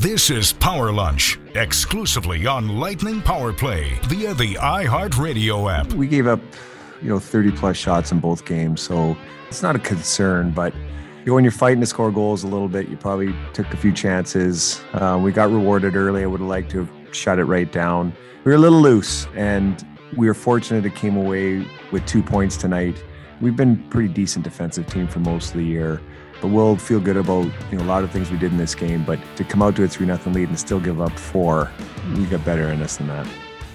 This is Power Lunch, exclusively on Lightning Power Play via the iHeartRadio app. We gave up, 30 plus shots in both games, so it's not a concern, but when you're fighting to score goals a little bit, you probably took a few chances. We got rewarded early. I would have liked to have shut it right down. We were a little loose, and we were fortunate it came away with 2 points tonight. We've been a pretty decent defensive team for most of the year, but we'll feel good about a lot of things we did in this game. But to come out to a 3-0 lead and still give up 4, we got better in us than that.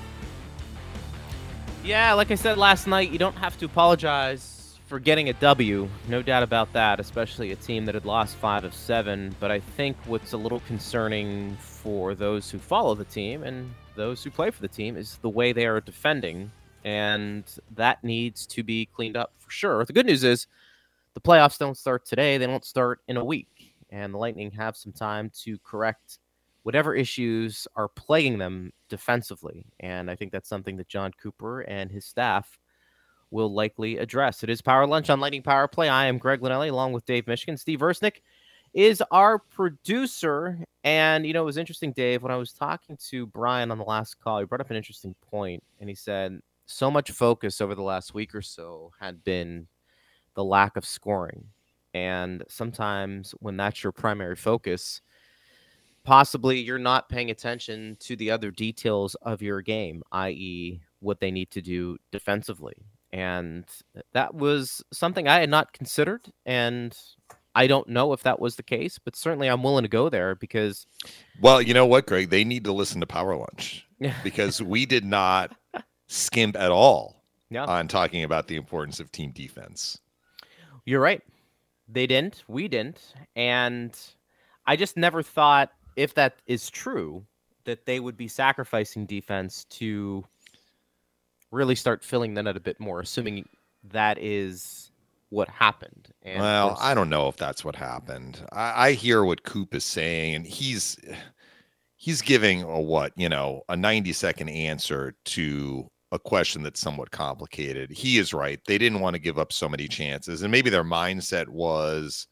Yeah, like I said last night, you don't have to apologize for getting a W. No doubt about that, especially a team that had lost 5 of 7. But I think what's a little concerning for those who follow the team and those who play for the team is the way they are defending. And that needs to be cleaned up for sure. The good news is the playoffs don't start today. They don't start in a week. And the Lightning have some time to correct whatever issues are plaguing them defensively. And I think that's something that John Cooper and his staff will likely address. It is Power Lunch on Lightning Power Play. I am Greg Linnelli along with Dave Michigan. Steve Versnick is our producer. And, it was interesting, Dave, when I was talking to Brian on the last call, he brought up an interesting point. And he said so much focus over the last week or so had been the lack of scoring. And sometimes when that's your primary focus, possibly you're not paying attention to the other details of your game, i.e. what they need to do defensively. And that was something I had not considered. And I don't know if that was the case, but certainly I'm willing to go there because... Well, you know what, Greg? They need to listen to Power Lunch because we did not skimp at all on talking about the importance of team defense. You're right. They didn't. We didn't. And I just never thought, if that is true, that they would be sacrificing defense to really start filling the net a bit more, assuming that is what happened. And well, I don't know if that's what happened. I hear what Coop is saying, and he's giving a 90-second answer to a question that's somewhat complicated. He is right. They didn't want to give up so many chances, and maybe their mindset was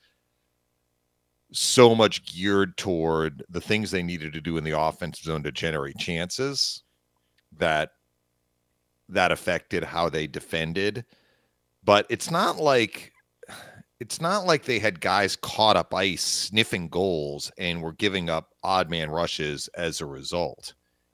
so much geared toward the things they needed to do in the offensive zone to generate chances that affected how they defended. But it's not like they had guys caught up ice sniffing goals and were giving up odd man rushes as a result.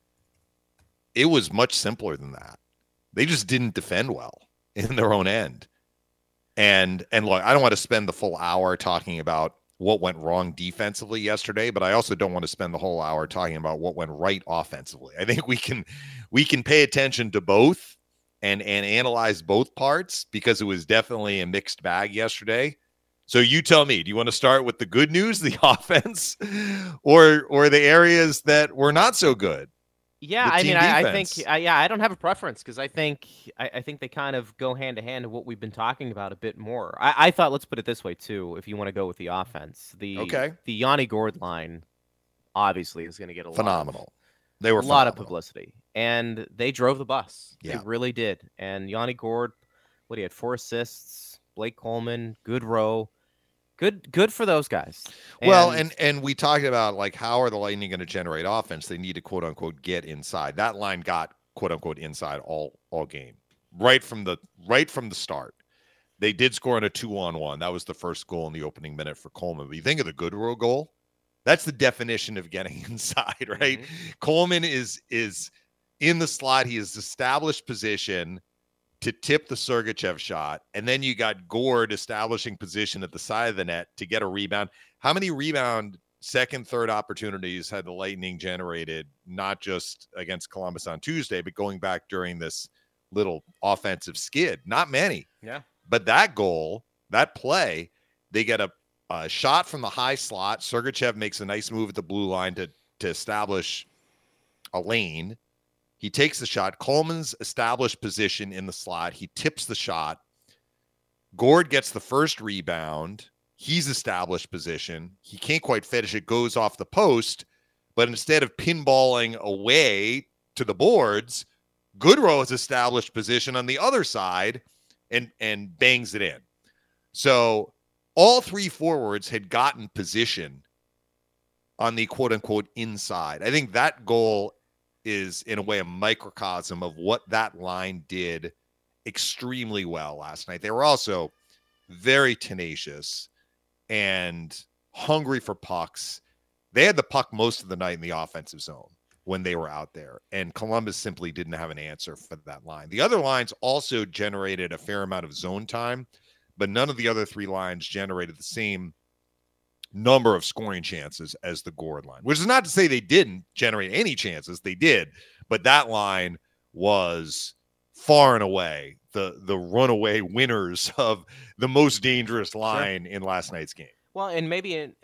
It was much simpler than that. They just didn't defend well in their own end. And look, I don't want to spend the full hour talking about what went wrong defensively yesterday, but I also don't want to spend the whole hour talking about what went right offensively. I think we can pay attention to both and analyze both parts because it was definitely a mixed bag yesterday. So you tell me, do you want to start with the good news, the offense, or the areas that were not so good? Yeah, I mean, I think, I don't have a preference because I think they kind of go hand to hand in what we've been talking about a bit more. I thought, let's put it this way too, if you want to go with the offense, the Yanni Gourde line obviously is going to get a lot of publicity, and they drove the bus. Yeah. They really did. And Yanni Gourde, he had 4 assists. Blake Coleman, good row. Good for those guys. Well, and we talked about how are the Lightning going to generate offense? They need to quote unquote get inside. That line got quote unquote inside all game. Right from the start. They did score on a 2-on-1. That was the first goal in the opening minute for Coleman. But you think of the Goodrow goal? That's the definition of getting inside, right? Mm-hmm. Coleman is in the slot. He has established position to tip the Sergachev shot, and then you got Gourde establishing position at the side of the net to get a rebound. How many rebound second, third opportunities had the Lightning generated, not just against Columbus on Tuesday, but going back during this little offensive skid? Not many. Yeah. But that goal, that play, they get a shot from the high slot. Sergachev makes a nice move at the blue line to establish a lane. He takes the shot. Coleman's established position in the slot. He tips the shot. Gourde gets the first rebound. He's established position. He can't quite finish it. Goes off the post. But instead of pinballing away to the boards, Goodrow has established position on the other side and bangs it in. So all 3 forwards had gotten position on the quote unquote inside. I think that goal is in a way a microcosm of what that line did extremely well last night. They were also very tenacious and hungry for pucks. They had the puck most of the night in the offensive zone when they were out there, and Columbus simply didn't have an answer for that line. The other lines also generated a fair amount of zone time, but none of the other three lines generated the same number of scoring chances as the Gord line, which is not to say they didn't generate any chances. They did, but that line was far and away the runaway winners of the most dangerous line in last night's game. Well, and maybe in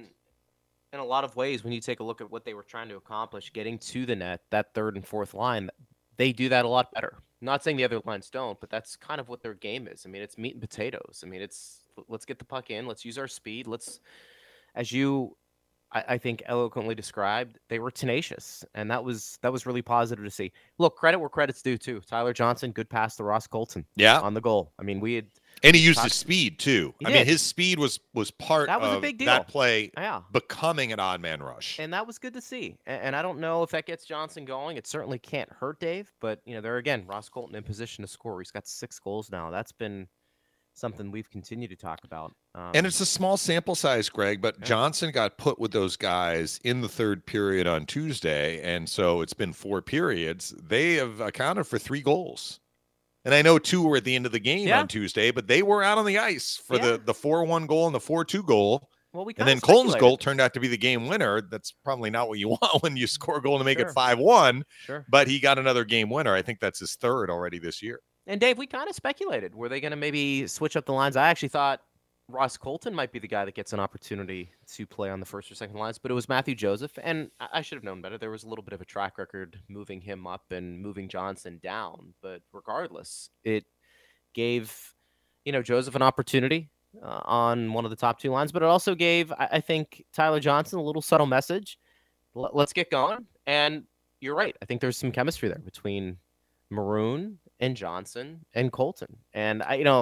a lot of ways, when you take a look at what they were trying to accomplish, getting to the net, that third and fourth line, they do that a lot better. I'm not saying the other lines don't, but that's kind of what their game is. I mean, it's meat and potatoes. I mean, it's let's get the puck in, let's use our speed, let's, as you, I think, eloquently described, they were tenacious, and that was really positive to see. Look, credit where credit's due too. Tyler Johnson, good pass to Ross Colton. Yeah, on the goal. I mean, and he used his speed too. I mean, his speed was part that was of a big deal. That play Yeah. becoming an odd man rush. And that was good to see. And I don't know if that gets Johnson going. It certainly can't hurt Dave, but there again, Ross Colton in position to score. He's got 6 goals now. That's been something we've continued to talk about. And it's a small sample size, Greg, but Johnson got put with those guys in the third period on Tuesday, and so it's been 4 periods. They have accounted for 3 goals. And I know 2 were at the end of the game on Tuesday, but they were out on the ice for the 4-1 goal and the 4-2 goal. Well, and then Colton's goal turned out to be the game winner. That's probably not what you want when you score a goal to make it 5-1. Sure. But he got another game winner. I think that's his 3rd already this year. And Dave, we kind of speculated. Were they going to maybe switch up the lines? I actually thought Ross Colton might be the guy that gets an opportunity to play on the first or second lines, but it was Matthew Joseph, and I should have known better. There was a little bit of a track record moving him up and moving Johnson down, but regardless, it gave Joseph an opportunity on one of the top 2 lines, but it also gave, I think, Tyler Johnson a little subtle message. Let's get going. And you're right. I think there's some chemistry there between Maroon and Johnson and Colton. And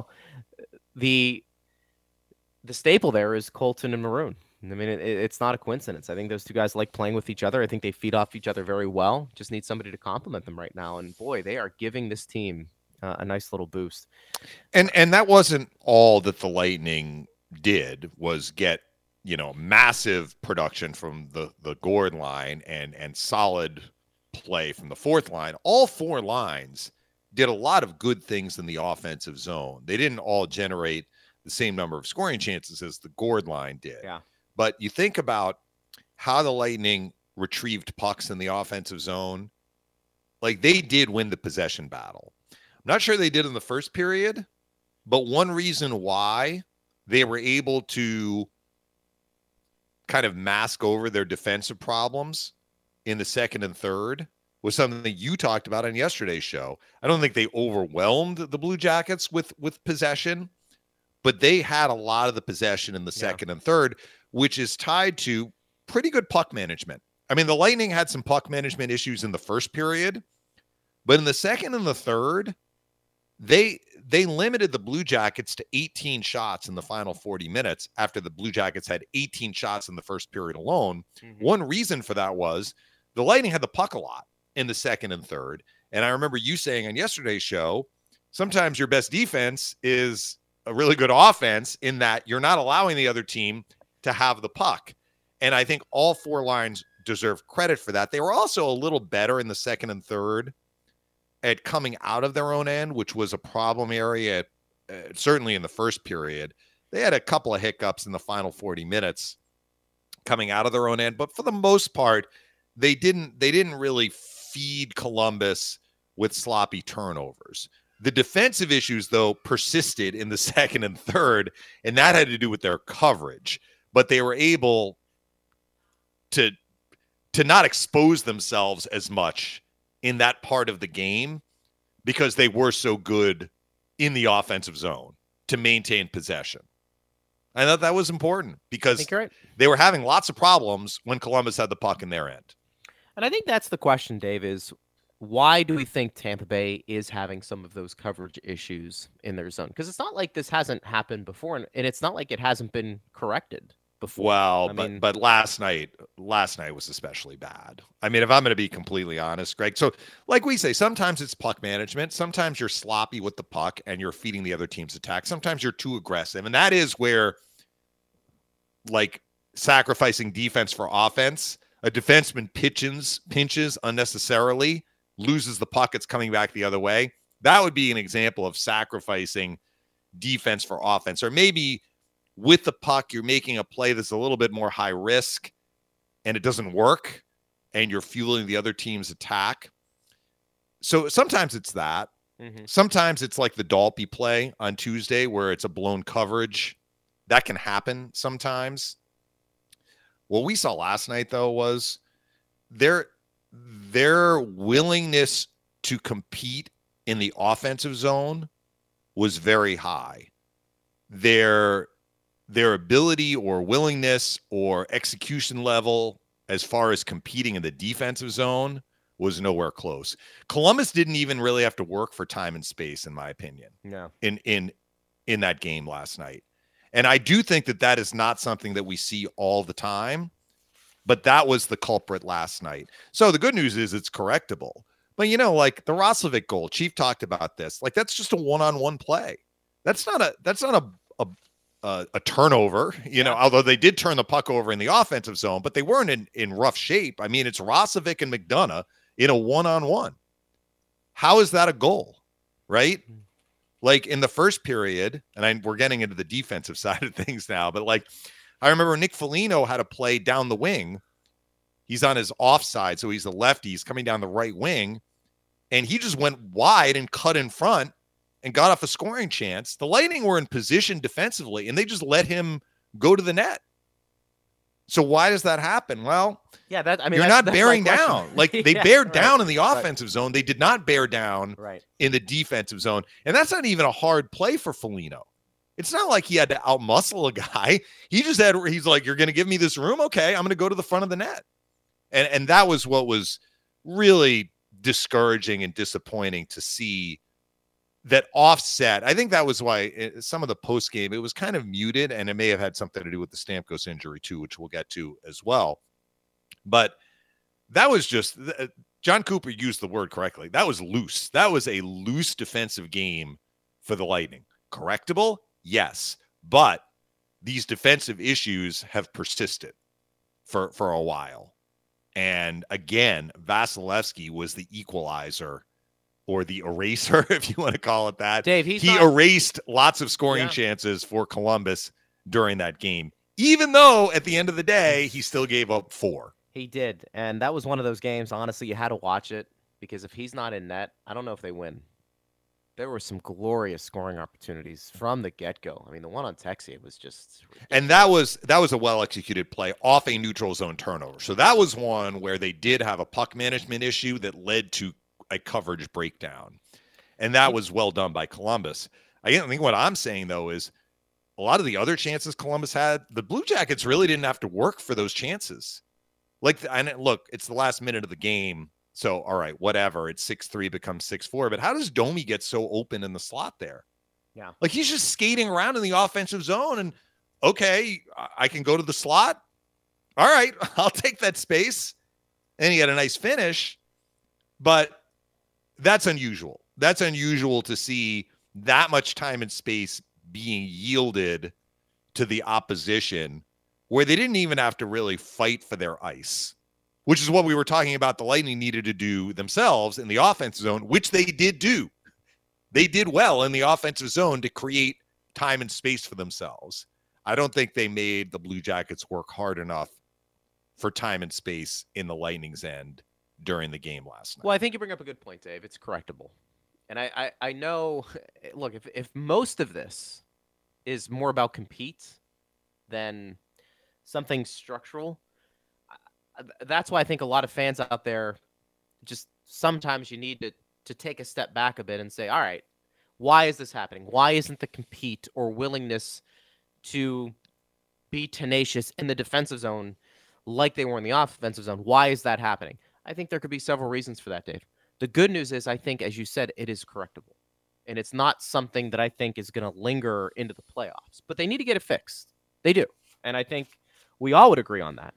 the staple there is Colton and Maroon. I mean, it's not a coincidence. I think those 2 guys like playing with each other. I think they feed off each other very well. Just need somebody to complement them right now. And boy, they are giving this team a nice little boost. And that wasn't all that the Lightning did, was get massive production from the Gord line and solid play from the fourth line. All 4 lines did a lot of good things in the offensive zone. They didn't all generate the same number of scoring chances as the Gord line did. Yeah. But you think about how the Lightning retrieved pucks in the offensive zone, like they did win the possession battle. I'm not sure they did in the first period, but one reason why they were able to kind of mask over their defensive problems in the second and third was something that you talked about on yesterday's show. I don't think they overwhelmed the Blue Jackets with possession, but they had a lot of the possession in the second and third, which is tied to pretty good puck management. I mean, the Lightning had some puck management issues in the first period, but in the second and the third, they limited the Blue Jackets to 18 shots in the final 40 minutes after the Blue Jackets had 18 shots in the first period alone. Mm-hmm. One reason for that was the Lightning had the puck a lot in the second and third. And I remember you saying on yesterday's show, sometimes your best defense is a really good offense in that you're not allowing the other team to have the puck. And I think all 4 lines deserve credit for that. They were also a little better in the second and third at coming out of their own end, which was a problem area, certainly in the first period. They had a couple of hiccups in the final 40 minutes coming out of their own end, but for the most part, they didn't really feed Columbus with sloppy turnovers. The defensive issues, though, persisted in the second and third, and that had to do with their coverage. But they were able to not expose themselves as much in that part of the game because they were so good in the offensive zone to maintain possession. I thought that was important because they were having lots of problems when Columbus had the puck in their end. And I think that's the question, Dave, is why do we think Tampa Bay is having some of those coverage issues in their zone? Because it's not like this hasn't happened before, and it's not like it hasn't been corrected before. Well, but last night last night was especially bad. I mean, if I'm going to be completely honest, Greg. So, like we say, sometimes it's puck management. Sometimes you're sloppy with the puck and you're feeding the other team's attack. Sometimes you're too aggressive. And that is where, like, sacrificing defense for offense, a defenseman pinches unnecessarily, loses the puck, it's coming back the other way. That would be an example of sacrificing defense for offense. Or maybe with the puck, you're making a play that's a little bit more high risk and it doesn't work and you're fueling the other team's attack. So sometimes it's that. Mm-hmm. Sometimes it's like the Dalpe play on Tuesday where it's a blown coverage. That can happen sometimes. What we saw last night, though, was their willingness to compete in the offensive zone was very high. Their ability or willingness or execution level as far as competing in the defensive zone was nowhere close. Columbus didn't even really have to work for time and space, in my opinion. No. In that game last night. And I do think that is not something that we see all the time, but that was the culprit last night. So the good news is it's correctable. But, you know, like the Roslovic goal, Chief talked about this. Like, that's just a one-on-one play. That's not a turnover, you know, although they did turn the puck over in the offensive zone, but they weren't in rough shape. I mean, it's Roslovic and McDonough in a one-on-one. How is that a goal, right? Like in the first period, and we're getting into the defensive side of things now, but like I remember Nick Foligno had a play down the wing. He's on his offside, so he's the lefty. He's coming down the right wing, and he just went wide and cut in front and got off a scoring chance. The Lightning were in position defensively, and they just let him go to the net. So why does that happen? Well, you're not bearing down. Like they bared down in the offensive zone. They did not bear down in the defensive zone. And that's not even a hard play for Foligno. It's not like he had to outmuscle a guy. He's like, you're going to give me this room? Okay, I'm going to go to the front of the net. And that was what was really discouraging and disappointing to see. That offset, I think that was why some of the post game, it was kind of muted, and it may have had something to do with the Stamkos injury too, which we'll get to as well. But that was just, John Cooper used the word correctly. That was loose. That was a loose defensive game for the Lightning. Correctable? Yes. But these defensive issues have persisted for a while. And again, Vasilevsky was the equalizer or the eraser, if you want to call it that. Dave, he erased lots of scoring chances for Columbus during that game, even though at the end of the day, he still gave up 4. He did. And that was one of those games, honestly, you had to watch it because if he's not in net, I don't know if they win. There were some glorious scoring opportunities from the get-go. I mean, the one on Texie was just ridiculous. And that was a well-executed play off a neutral zone turnover. So that was one where they did have a puck management issue that led to a coverage breakdown. And that was well done by Columbus. I think what I'm saying, though, is a lot of the other chances Columbus had, the Blue Jackets really didn't have to work for those chances. And look, it's the last minute of the game. So, all right, whatever. It's 6-3 becomes 6-4. But how does Domi get so open in the slot there? Yeah. Like he's just skating around in the offensive zone and, okay, I can go to the slot. All right, I'll take that space. And he had a nice finish. But that's unusual. That's unusual to see that much time and space being yielded to the opposition where they didn't even have to really fight for their ice, which is what we were talking about the Lightning needed to do themselves in the offensive zone, which they did do. They did well in the offensive zone to create time and space for themselves. I don't think they made the Blue Jackets work hard enough for time and space in the Lightning's end during the game last night. Well, I think you bring up a good point, Dave. It's correctable. And I know, look, if most of this is more about compete than something structural, that's why I think a lot of fans out there, just sometimes you need to take a step back a bit and say, all right, why is this happening? Why isn't the compete or willingness to be tenacious in the defensive zone like they were in the offensive zone? Why is that happening? I think there could be several reasons for that, Dave. The good news is, I think, as you said, it is correctable. And it's not something that I think is going to linger into the playoffs. But they need to get it fixed. They do. And I think we all would agree on that.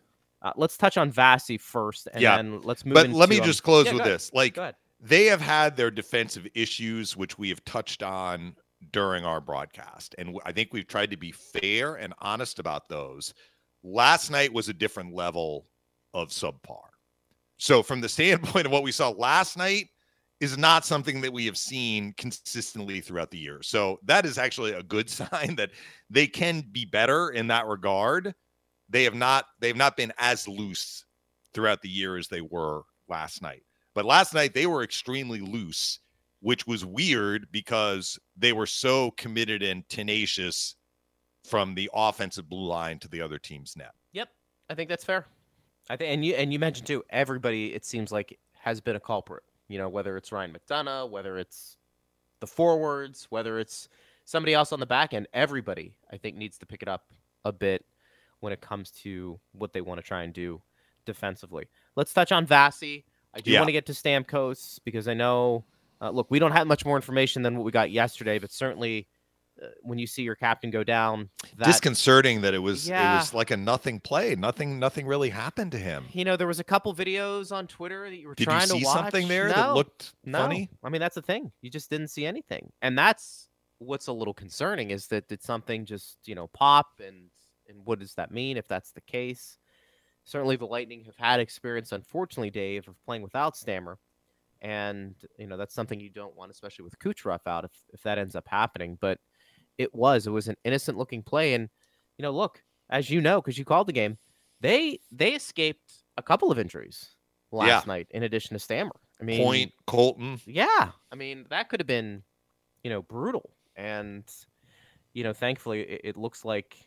Let's touch on Vasi first, and Yeah. then let's move But into, let me just close yeah, with go ahead. this. Like, Go ahead. they have had their defensive issues, which we have touched on during our broadcast. And I think we've tried to be fair and honest about those. Last night was a different level of subpar. So from the standpoint of what we saw last night is not something that we have seen consistently throughout the year. So that is actually a good sign that they can be better in that regard. They've not been as loose throughout the year as they were last night. But last night they were extremely loose, which was weird because they were so committed and tenacious from the offensive blue line to the other team's net. Yep, I think that's fair. I think, and you mentioned too, everybody, it seems like, has been a culprit. You know, whether it's Ryan McDonough, whether it's the forwards, whether it's somebody else on the back end, everybody, I think, needs to pick it up a bit when it comes to what they want to try and do defensively. Let's touch on Vasi. I do want to get to Stamkos because I know, look, we don't have much more information than what we got yesterday, but certainly when you see your captain go down, disconcerting that it was like a nothing play. Nothing really happened to him. You know, there was a couple videos on Twitter that you were trying to watch. Did you see something there that looked funny? I mean, that's the thing. You just didn't see anything. And that's what's a little concerning, is that did something just, pop, and what does that mean if that's the case? Certainly the Lightning have had experience, unfortunately, Dave, of playing without Stammer. And, that's something you don't want, especially with Kucherov out, if that ends up happening. But it was an innocent-looking play. And, look, as you know, because you called the game, they escaped a couple of injuries last night in addition to Stammer. I mean, Point, Colton. Yeah. I mean, that could have been, brutal. And, thankfully, it looks like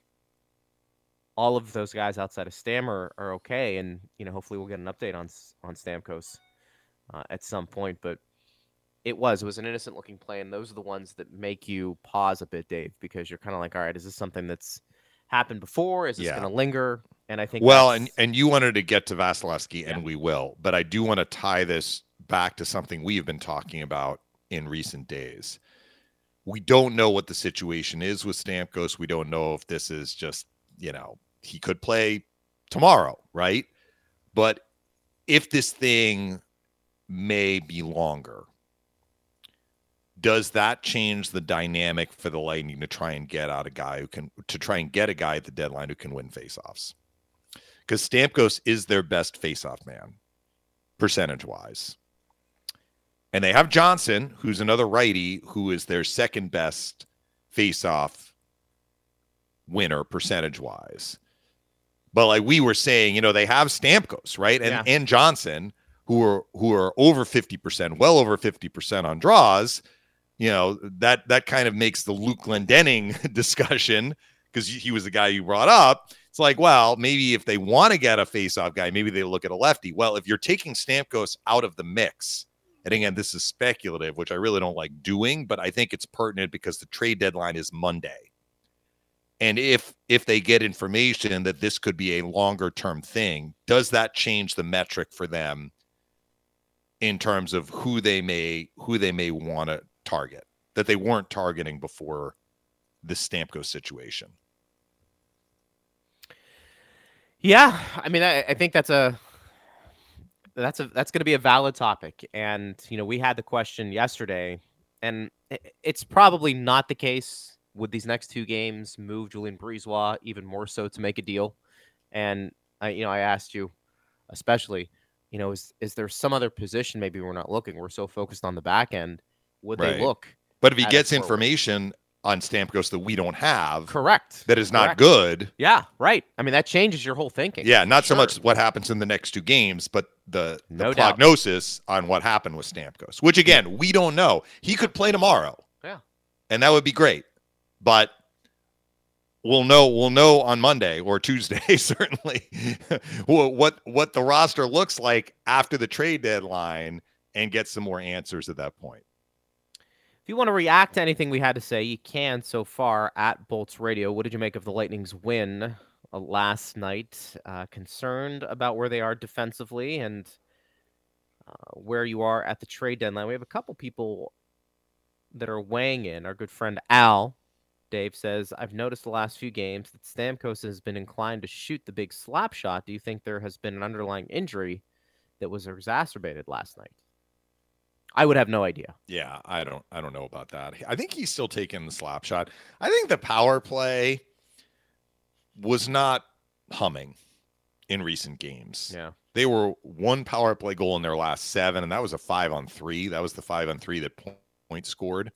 all of those guys outside of Stammer are okay. And, hopefully we'll get an update on Stamkos at some point. But it was an innocent-looking play, and those are the ones that make you pause a bit, Dave, because you're kind of like, all right, is this something that's happened before? Is this going to linger? And I think and you wanted to get to Vasilevsky, and we will. But I do want to tie this back to something we have been talking about in recent days. We don't know what the situation is with Stamkos. We don't know if this is just, he could play tomorrow, right? But if this thing may be longer, does that change the dynamic for the Lightning to try and get a guy at the deadline who can win faceoffs? Because Stamkos is their best faceoff man, percentage-wise. And they have Johnson, who's another righty, who is their second best faceoff winner, percentage-wise. But like we were saying, they have Stamkos, right? And Johnson, who are over 50%, well over 50% on draws. That kind of makes the Luke Glendening discussion, because he was the guy you brought up. It's like, well, maybe if they want to get a faceoff guy, maybe they look at a lefty. Well, if you're taking Stamkos out of the mix, and again, this is speculative, which I really don't like doing, but I think it's pertinent because the trade deadline is Monday. And if they get information that this could be a longer term thing, does that change the metric for them in terms of who they may want to target that they weren't targeting before the Stamkos situation? Yeah, I mean, I think that's going to be a valid topic. And we had the question yesterday, and it's probably not the case. Would these next two games move Julien Brisebois even more so to make a deal? And I asked you, especially, is there some other position maybe we're not looking? We're so focused on the back end. Would they look? But if he gets information on Stamkos that we don't have, correct, that is not good. Yeah, right. I mean, that changes your whole thinking. Yeah, not so much what happens in the next two games, but the prognosis on what happened with Stamkos, which again, we don't know. He could play tomorrow. Yeah. And that would be great. But we'll know on Monday or Tuesday, certainly, what the roster looks like after the trade deadline, and get some more answers at that point. If you want to react to anything we had to say, you can so far at Bolts Radio. What did you make of the Lightning's win last night? Concerned about where they are defensively and where you are at the trade deadline. We have a couple people that are weighing in. Our good friend Al Dave says, I've noticed the last few games that Stamkos has been inclined to shoot the big slap shot. Do you think there has been an underlying injury that was exacerbated last night? I would have no idea. Yeah, I don't know about that. I think he's still taking the slap shot. I think the power play was not humming in recent games. Yeah. They were one power play goal in their last 7, and that was a 5-on-3. That was the 5-on-3 that Point scored.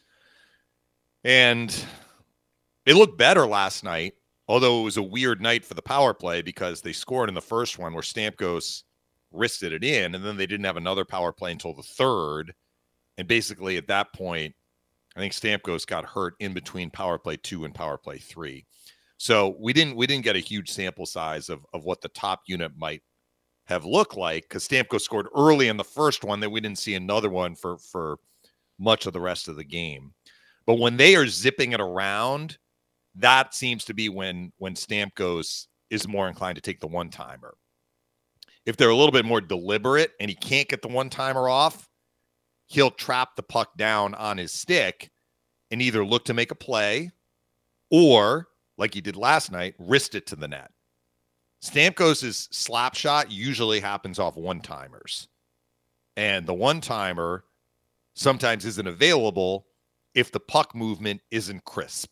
And it looked better last night, although it was a weird night for the power play because they scored in the first one where Stamkos wristed it in, and then they didn't have another power play until the third. And basically at that point, I think Stamkos got hurt in between power play 2 and power play 3. So we didn't get a huge sample size of what the top unit might have looked like because Stamkos scored early in the first one that we didn't see another one for much of the rest of the game. But when they are zipping it around, that seems to be when Stamkos is more inclined to take the one-timer. If they're a little bit more deliberate and he can't get the one-timer off, he'll trap the puck down on his stick and either look to make a play or, like he did last night, wrist it to the net. Stamkos' slap shot usually happens off one-timers. And the one-timer sometimes isn't available if the puck movement isn't crisp.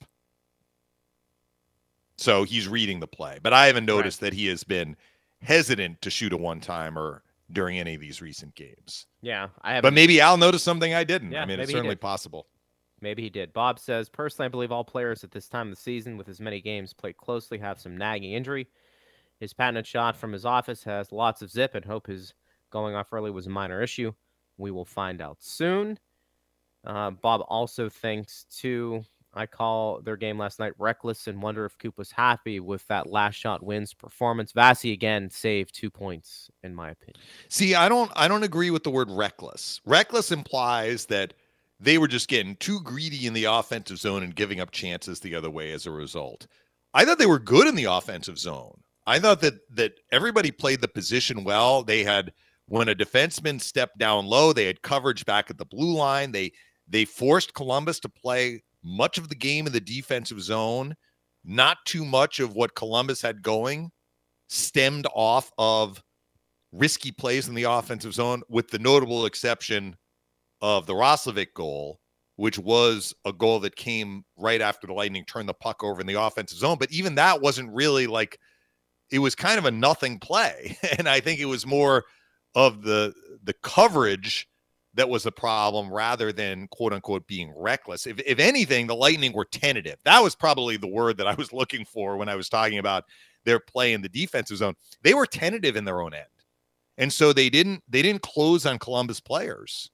So he's reading the play. But I haven't noticed that he has been hesitant to shoot a one-timer during any of these recent games. Yeah, I have. But maybe Al noticed something I didn't. Yeah, I mean, it's certainly possible. Maybe he did. Bob says, personally, I believe all players at this time of the season with as many games played closely have some nagging injury. His patented shot from his office has lots of zip and hope his going off early was a minor issue. We will find out soon. Bob also thinks, too, I call their game last night reckless and wonder if Coop was happy with that last shot wins performance. Vasi, again, saved 2 points, in my opinion. See, I don't agree with the word reckless. Reckless implies that they were just getting too greedy in the offensive zone and giving up chances the other way as a result. I thought they were good in the offensive zone. I thought that everybody played the position well. They had, when a defenseman stepped down low, they had coverage back at the blue line. They forced Columbus to play much of the game in the defensive zone. Not too much of what Columbus had going stemmed off of risky plays in the offensive zone, with the notable exception of the Roslovic goal, which was a goal that came right after the Lightning turned the puck over in the offensive zone. But even that wasn't really like, it was kind of a nothing play. And I think it was more of the coverage that was the problem rather than quote unquote being reckless. If anything, the Lightning were tentative. That was probably the word that I was looking for when I was talking about their play in the defensive zone. They were tentative in their own end. And so they didn't close on Columbus players.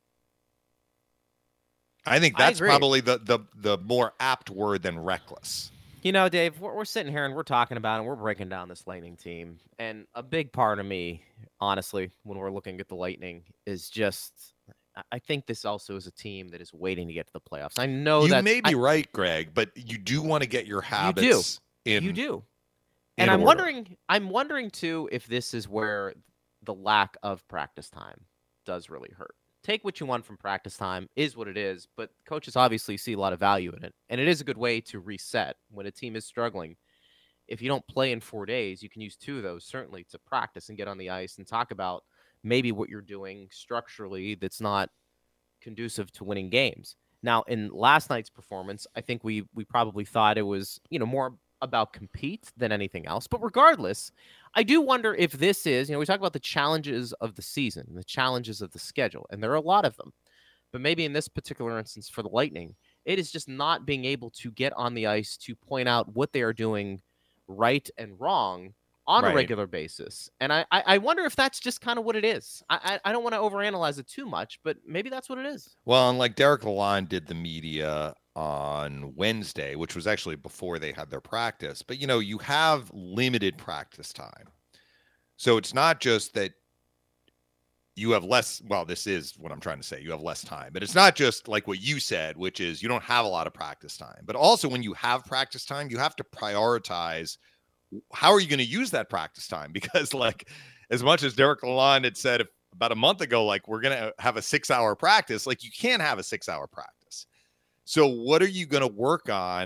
I think that's probably the more apt word than reckless. You know, Dave, we're sitting here and we're talking about it, and we're breaking down this Lightning team. And a big part of me, honestly, when we're looking at the Lightning is just, I think this also is a team that is waiting to get to the playoffs. I know you may be right, Greg, but you do want to get your habits in. You do. And I'm wondering too if this is where the lack of practice time does really hurt. Take what you want from practice time, is what it is, but coaches obviously see a lot of value in it. And it is a good way to reset when a team is struggling. If you don't play in 4 days, you can use 2 of those certainly to practice and get on the ice and talk about maybe what you're doing structurally that's not conducive to winning games. Now, in last night's performance, I think we probably thought it was, more about compete than anything else. But regardless, I do wonder if this is, we talk about the challenges of the season, the challenges of the schedule, and there are a lot of them. But maybe in this particular instance for the Lightning, it is just not being able to get on the ice to point out what they are doing right and wrong on a regular basis. And I wonder if that's just kind of what it is. I don't want to overanalyze it too much, but maybe that's what it is. Well, and like Derek Lalonde did the media on Wednesday, which was actually before they had their practice. But, you have limited practice time. So it's not just that you have less. Well, this is what I'm trying to say. You have less time. But it's not just like what you said, which is you don't have a lot of practice time. But also when you have practice time, you have to prioritize how are you going to use that practice time? Because like as much as Derek Lalonde had said about a month ago, like we're going to have a 6-hour practice, like you can't have a 6-hour practice. So what are you going to work on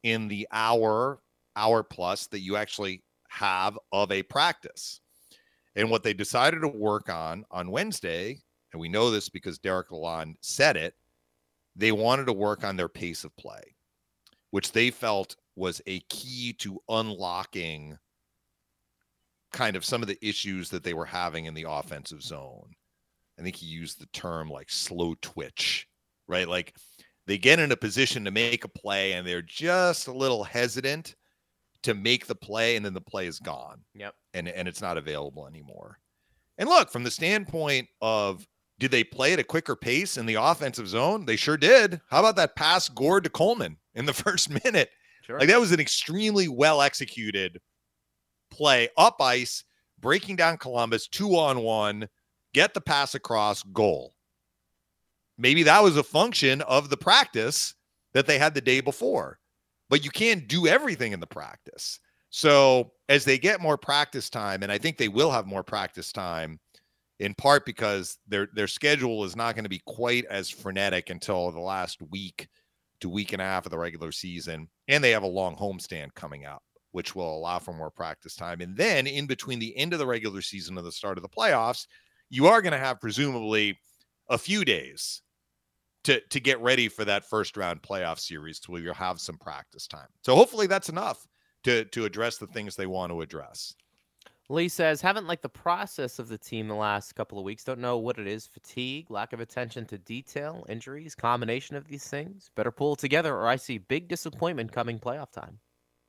in the hour plus that you actually have of a practice. And what they decided to work on Wednesday, and we know this because Derek Lalonde said it, they wanted to work on their pace of play, which they felt was a key to unlocking kind of some of the issues that they were having in the offensive zone. I think he used the term like slow twitch, right? Like they get in a position to make a play and they're just a little hesitant to make the play, and then the play is gone. Yep. And it's not available anymore. And look, from the standpoint of, did they play at a quicker pace in the offensive zone? They sure did. How about that pass Gord to Coleman in the first minute? Sure. Like that was an extremely well executed play, up ice, breaking down Columbus, 2-on-1, get the pass across, goal. Maybe that was a function of the practice that they had the day before, but you can't do everything in the practice. So as they get more practice time, and I think they will have more practice time, in part because their schedule is not going to be quite as frenetic until the last week to week and a half of the regular season. And they have a long homestand coming up, which will allow for more practice time. And then in between the end of the regular season and the start of the playoffs, you are going to have presumably a few days to get ready for that first round playoff series where you'll have some practice time. So hopefully that's enough to address the things they want to address. Lee says, haven't liked the process of the team the last couple of weeks. Don't know what it is. Fatigue, lack of attention to detail, injuries, combination of these things. Better pull it together or I see big disappointment coming playoff time.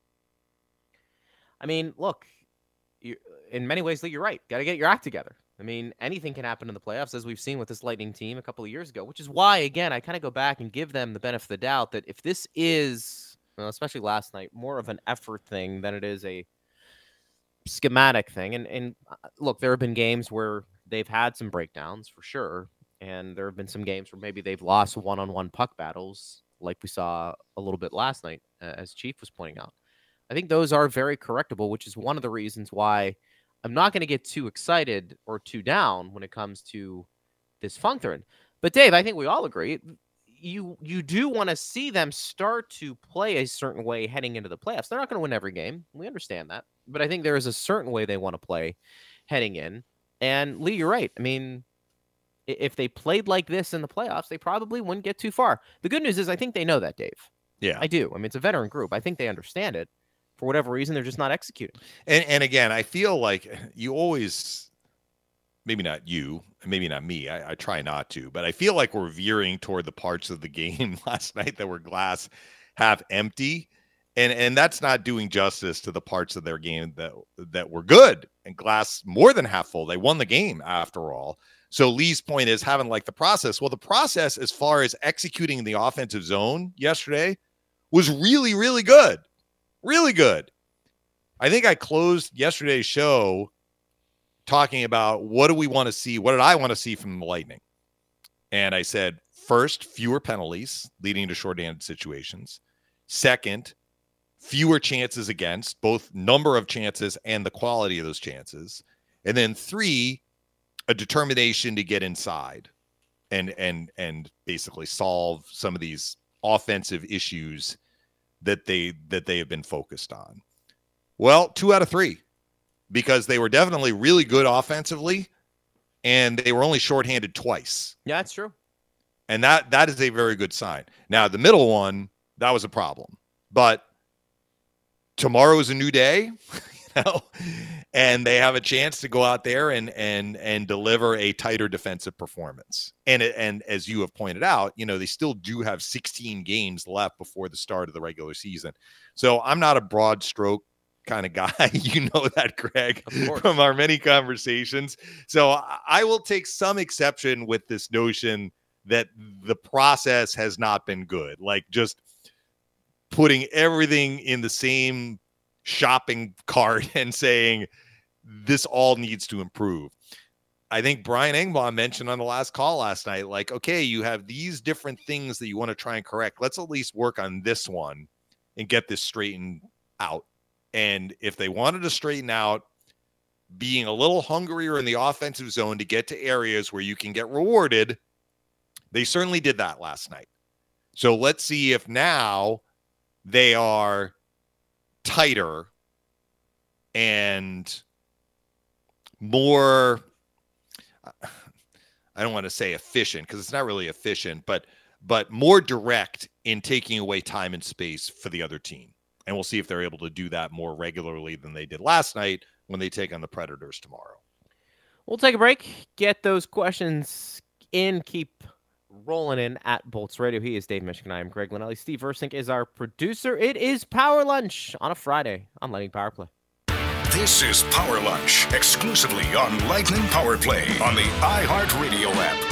I mean, look, in many ways, Lee, you're right. Got to get your act together. I mean, anything can happen in the playoffs, as we've seen with this Lightning team a couple of years ago, which is why, again, I kind of go back and give them the benefit of the doubt that if this is, especially last night, more of an effort thing than it is a schematic thing. And look, there have been games where they've had some breakdowns for sure. And there have been some games where maybe they've lost one-on-one puck battles like we saw a little bit last night, as Chief was pointing out. I think those are very correctable, which is one of the reasons why I'm not going to get too excited or too down when it comes to this Funktern. But Dave, I think we all agree, you do want to see them start to play a certain way heading into the playoffs. They're not going to win every game. We understand that. But I think there is a certain way they want to play heading in. And Lee, you're right. I mean, if they played like this in the playoffs, they probably wouldn't get too far. The good news is I think they know that, Dave. Yeah. I do. I mean, it's a veteran group. I think they understand it. For whatever reason, they're just not executing. And again, I feel like you always, maybe not you, maybe not me, I try not to, but I feel like we're veering toward the parts of the game last night that were glass half empty. And that's not doing justice to the parts of their game that were good and glass more than half full. They won the game after all. So Lee's point is haven't liked the process. Well, the process as far as executing the offensive zone yesterday was really, really good. Really good. I think I closed yesterday's show talking about what do we want to see? What did I want to see from the Lightning? And I said, first, fewer penalties leading to shorthanded situations. Second, fewer chances against, both number of chances and the quality of those chances. And then 3, a determination to get inside and basically solve some of these offensive issues that they have been focused on. Well, 2 out of 3, because they were definitely really good offensively, and they were only shorthanded twice. Yeah, that's true. And that is a very good sign. Now, the middle one, that was a problem. But tomorrow is a new day, and they have a chance to go out there and deliver a tighter defensive performance. And as you have pointed out, they still do have 16 games left before the start of the regular season. So I'm not a broad stroke kind of guy. You know that, Greg, from our many conversations. So I will take some exception with this notion that the process has not been good. Like just putting everything in the same shopping cart and saying this all needs to improve. I think Brian Engbaum mentioned on the last call last night, like, okay, you have these different things that you want to try and correct. Let's at least work on this one and get this straightened out. And if they wanted to straighten out being a little hungrier in the offensive zone to get to areas where you can get rewarded, they certainly did that last night. So let's see if now they are tighter and more, I don't want to say efficient because it's not really efficient, but more direct in taking away time and space for the other team. And we'll see if they're able to do that more regularly than they did last night when they take on the Predators tomorrow. We'll take a break, get those questions in, keep rolling in at Bolts Radio. He is Dave Mishkin. I am Greg Linnelli. Steve Versink is our producer. It is Power Lunch on a Friday on Lightning Power Play. This is Power Lunch, exclusively on Lightning Power Play on the iHeartRadio app.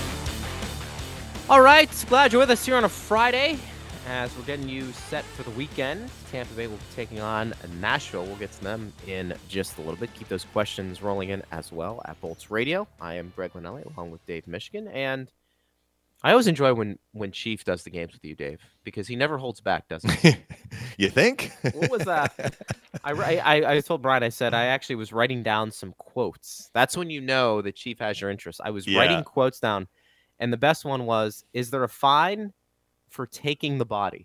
All right, glad you're with us here on a Friday as we're getting you set for the weekend. Tampa Bay will be taking on Nashville. We'll get to them in just a little bit. Keep those questions rolling in as well at Bolts Radio. I am Greg Linnelli along with Dave Mishkin, and I always enjoy when Chief does the games with you, Dave, because he never holds back, does he? You think? What was that? I told Brian, I said, I actually was writing down some quotes. That's when you know that Chief has your interest. I was writing quotes down, and the best one was, is there a fine for taking the body?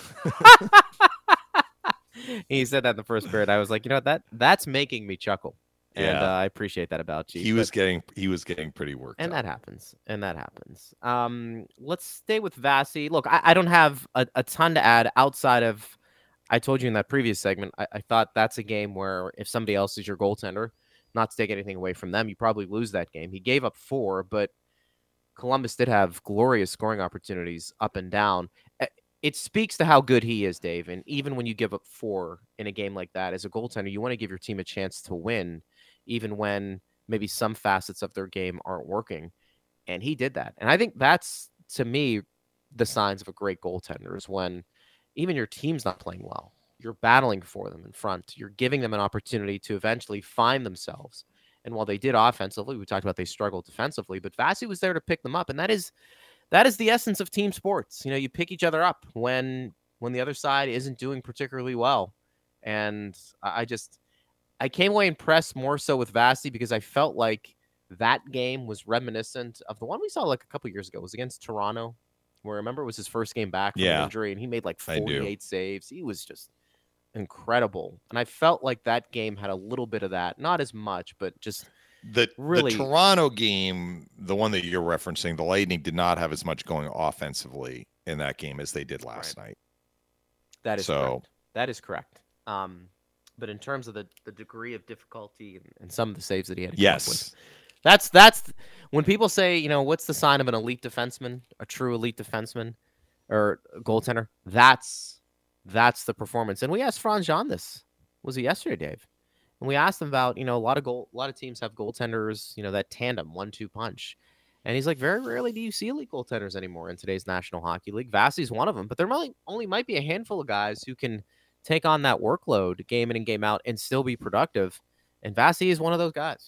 He said that in the first period. I was like, you know what, that's making me chuckle. And I appreciate that about Chief. He was getting pretty worked and up. that happens. Let's stay with Vasi. Look, I don't have a ton to add outside of, I told you in that previous segment, I thought that's a game where if somebody else is your goaltender, not to take anything away from them, you probably lose that game. He gave up 4, but Columbus did have glorious scoring opportunities up and down. It speaks to how good he is, Dave. And even when you give up 4 in a game like that, as a goaltender, you want to give your team a chance to win, even when maybe some facets of their game aren't working. And he did that. And I think that's, to me, the signs of a great goaltender is when even your team's not playing well. You're battling for them in front. You're giving them an opportunity to eventually find themselves. And while they did offensively, we talked about they struggled defensively, but Vasi was there to pick them up. And that is the essence of team sports. You know, you pick each other up when the other side isn't doing particularly well. And I came away impressed more so with Vasi because I felt like that game was reminiscent of the one we saw like a couple years ago. It was against Toronto, where I remember it was his first game back from an injury, and he made like 48 saves. He was just incredible. And I felt like that game had a little bit of that. Not as much, but just the Toronto game, the one that you're referencing, the Lightning did not have as much going offensively in that game as they did last night. That is correct. That is correct. But in terms of the degree of difficulty and some of the saves that he had to come up with, that's when people say, you know, what's the sign of an elite defenseman, a true elite defenseman or goaltender? That's the performance. And we asked Franz John this. Was it yesterday, Dave? And we asked him about, you know, a lot of teams have goaltenders, you know, that tandem 1-2 punch. And he's like, very rarely do you see elite goaltenders anymore in today's National Hockey League. Vasi's one of them, but there only might be a handful of guys who can take on that workload game in and game out and still be productive. And Vasi is one of those guys.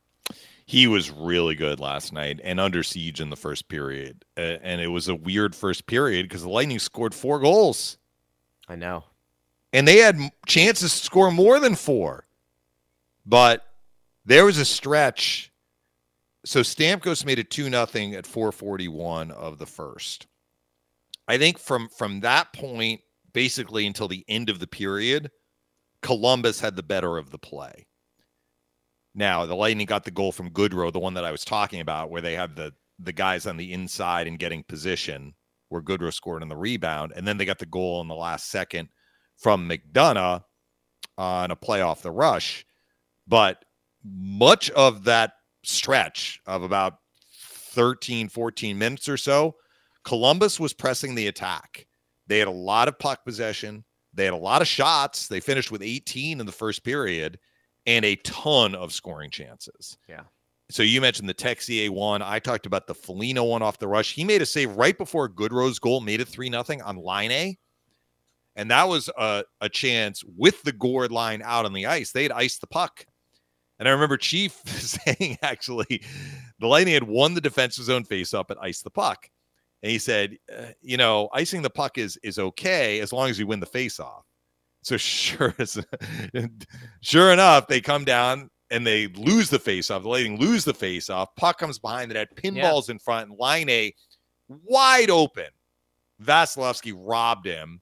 He was really good last night and under siege in the first period. And it was a weird first period because the Lightning scored 4 goals. I know. And they had chances to score more than 4. But there was a stretch. So Stamkos made it 2-0 at 4:41 of the first. I think from that point, basically until the end of the period, Columbus had the better of the play. Now, the Lightning got the goal from Goodrow, the one that I was talking about, where they had the guys on the inside and getting position, where Goodrow scored on the rebound. And then they got the goal in the last second from McDonough on a play off the rush. But much of that stretch of about 13, 14 minutes or so, Columbus was pressing the attack. They had a lot of puck possession. They had a lot of shots. They finished with 18 in the first period and a ton of scoring chances. Yeah. So you mentioned the Texier one. I talked about the Foligno one off the rush. He made a save right before Goodrow's goal, made it 3-0 on line A. And that was a chance with the Gord line out on the ice. They had iced the puck. And I remember Chief saying, actually, the Lightning had won the defensive zone faceoff but iced the puck. And he said, you know, icing the puck is okay as long as you win the faceoff. So sure enough, they come down and they lose the faceoff. The Lightning lose the faceoff. Puck comes behind the net. Pinball's in front. And line A wide open. Vasilevsky robbed him.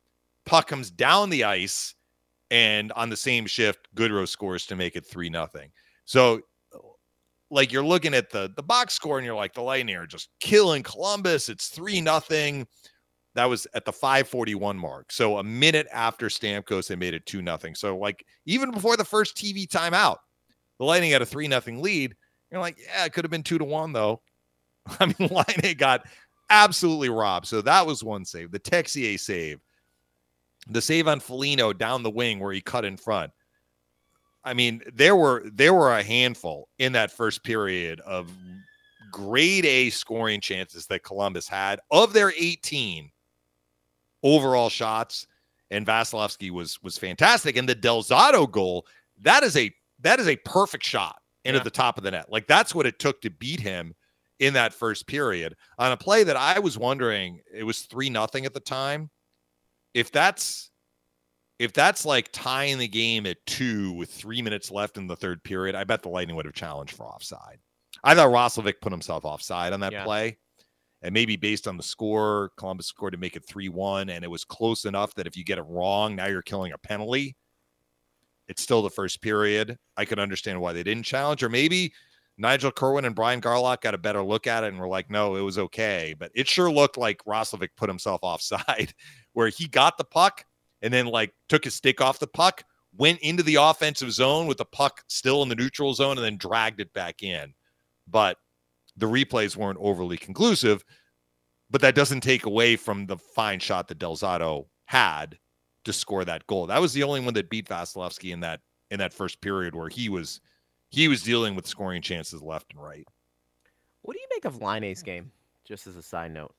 puck comes down the ice, and on the same shift, Goodrow scores to make it 3-0. So, like, you're looking at the box score, and you're like, the Lightning are just killing Columbus. It's 3-0. That was at the 5:41 mark. So a minute after Stamkos, they made it 2-0. So, like, even before the first TV timeout, the Lightning had a 3-0 lead. You're like, yeah, it could have been 2-1, though. I mean, Laine got absolutely robbed. So that was one save. The Texier save. The save on Foligno down the wing where he cut in front. I mean, there were a handful in that first period of grade A scoring chances that Columbus had. Of their 18 overall shots, and Vasilevsky was fantastic. And the Del Zotto goal, that is a perfect shot into the top of the net. Like, that's what it took to beat him in that first period on a play that I was wondering, it was 3-0 at the time. If that's like tying the game at 2 with 3 minutes left in the third period, I bet the Lightning would have challenged for offside. I thought Roslovic put himself offside on that play. And maybe based on the score, Columbus scored to make it 3-1, and it was close enough that if you get it wrong, now you're killing a penalty. It's still the first period. I could understand why they didn't challenge. Or maybe Nigel Kerwin and Brian Garlock got a better look at it and were like, no, it was okay. But it sure looked like Roslovic put himself offside, where he got the puck and then, like, took his stick off the puck, went into the offensive zone with the puck still in the neutral zone, and then dragged it back in. But the replays weren't overly conclusive, but that doesn't take away from the fine shot that Del Zotto had to score that goal. That was the only one that beat Vasilevsky in that first period, where he was dealing with scoring chances left and right. What do you make of Laine's game? Just as a side note,